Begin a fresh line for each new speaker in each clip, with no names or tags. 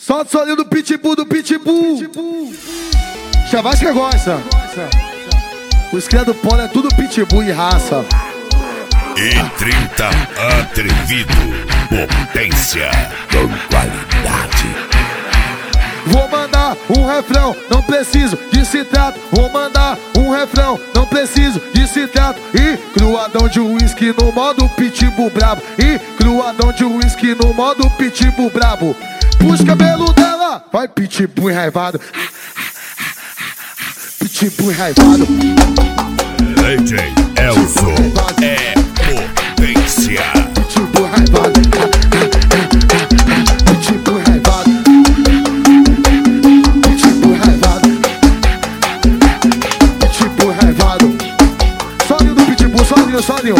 Solta o solinho do pitbull, Chavasca gosta. Os cria do polo é tudo pitbull e raça.
E 30 atrevido, potência com qualidade.
Vou mandar um refrão, não preciso de citrato. Vou mandar um refrão, não preciso de citrato. E cruadão de uísque no modo pitbull brabo. E cruadão de uísque no modo pitbull brabo. Puxa o cabelo dela, vai pitbull enraivado. Pitbull enraivado.
DJ Elzo é potência.
Pitbull enraivado. Pitbull enraivado. Pitbull enraivado. Pitbull enraivado. Solinho do pitbull, solinho.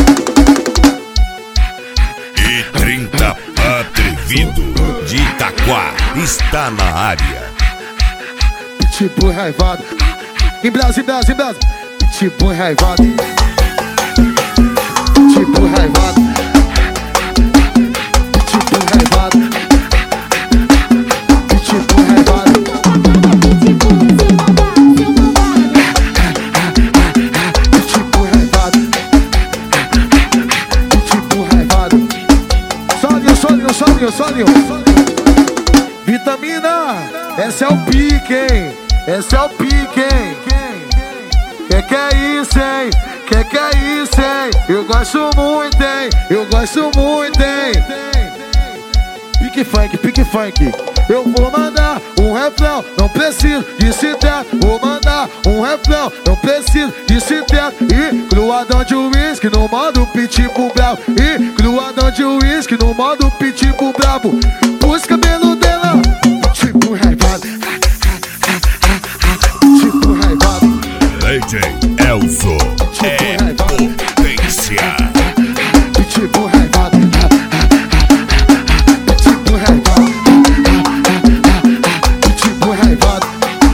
E 30 atrevido de Itaquá está na área.
Pitbull enraivado. Em Brasil. Pitbull enraivado. Pitbull enraivado. Pitbull enraivado. Pitbull enraivado. Pitbull enraivado. Pitbull enraivado. Solinho. Vitamina, esse é o pique, hein? Esse é o pique, hein? Que é isso, hein? Que é isso, hein? Eu gosto muito, hein? Pique funk. Eu vou mandar um refrão, não preciso de citrato. Vou mandar um refrão, não preciso de citrato. E cruadão de uísque no modo pitbull brabo. E cruadão de uísque no modo pitbull brabo. Puxa o cabelo dela, pitbull enraivado. Pitbull enraivado.
DJ Elzo é potência.
Pitbull enraivado. Pitbull enraivado. Pitbull enraivado.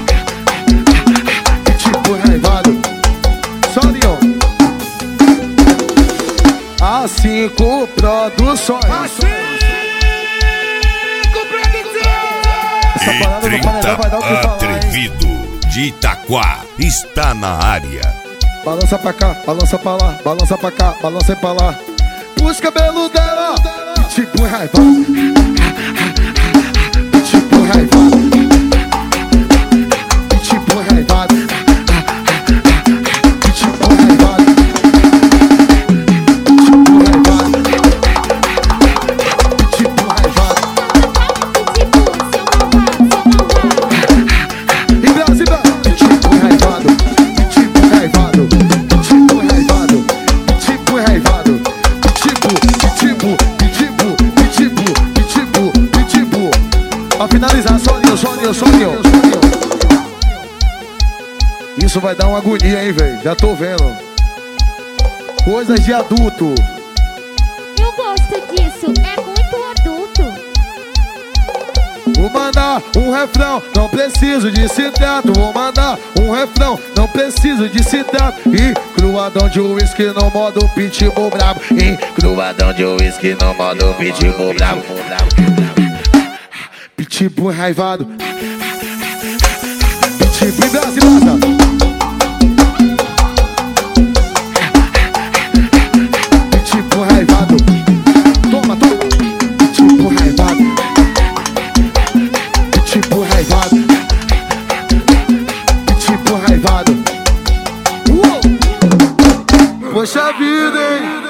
Pitbull enraivado. Solinho. A5 Produções.
E 30 atrevido de Itaquá está na área.
Balança pra cá, balança pra lá, balança pra cá, balança pra lá. Puxa o cabelo dela, pitbull enraivado. Pitbull enraivado. Pitbull enraivado. Pitbull enraivado. Pitbull enraivado. Pitbull enraivado. Em Brasil, pitbull enraivado. Pitbull enraivado. Pitbull enraivado. Pitbull enraivado. Pitbull. Pra finalizar, solinho. Isso vai dar uma agonia, hein, velho? Já tô vendo. Coisas de adulto.
Eu gosto disso, é muito adulto.
Vou mandar um refrão, não preciso de citrato. Vou mandar um refrão, não preciso de citrato. E cruadão de uísque no modo pitbull brabo. E cruadão de uísque no modo pitbull brabo. Pitbull enraivado. Pitbull em Brasil. Pitbull enraivado. Toma. Pitbull enraivado. Pitbull enraivado. Pitbull enraivado. Poxa vida, hein?